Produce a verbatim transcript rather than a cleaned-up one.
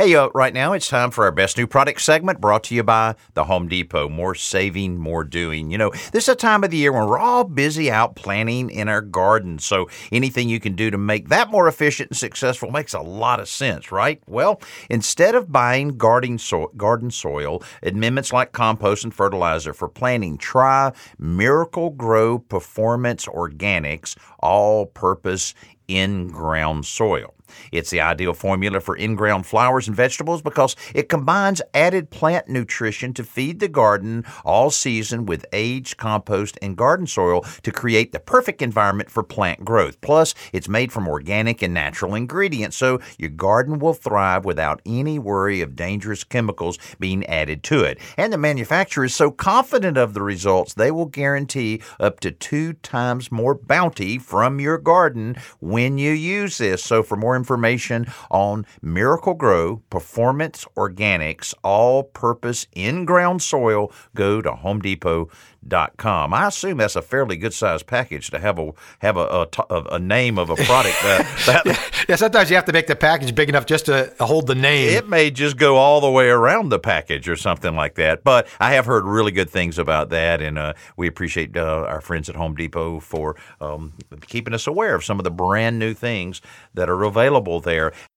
Hey, uh, right now it's time for our Best New Product segment brought to you by the Home Depot. More saving, more doing. You know, this is a time of the year when we're all busy out planting in our gardens. So anything you can do to make that more efficient and successful makes a lot of sense, right? Well, instead of buying garden, so- garden soil, amendments like compost and fertilizer for planting, try Miracle-Gro Performance Organics All-Purpose In-Ground Soil. It's the ideal formula for in-ground flowers and vegetables because it combines added plant nutrition to feed the garden all season with aged compost and garden soil to create the perfect environment for plant growth. Plus, it's made from organic and natural ingredients, so your garden will thrive without any worry of dangerous chemicals being added to it. And the manufacturer is so confident of the results, they will guarantee up to two times more bounty from your garden when you use this. So for more information on Miracle-Gro Performance Organics All-Purpose In-Ground Soil, go to home depot dot com. I assume that's a fairly good-sized package to have a have a, a, a name of a product. Uh, that, yeah, sometimes you have to make the package big enough just to hold the name. It may just go all the way around the package or something like that. But I have heard really good things about that, and uh, we appreciate uh, our friends at Home Depot for um, keeping us aware of some of the brand new things that are available there.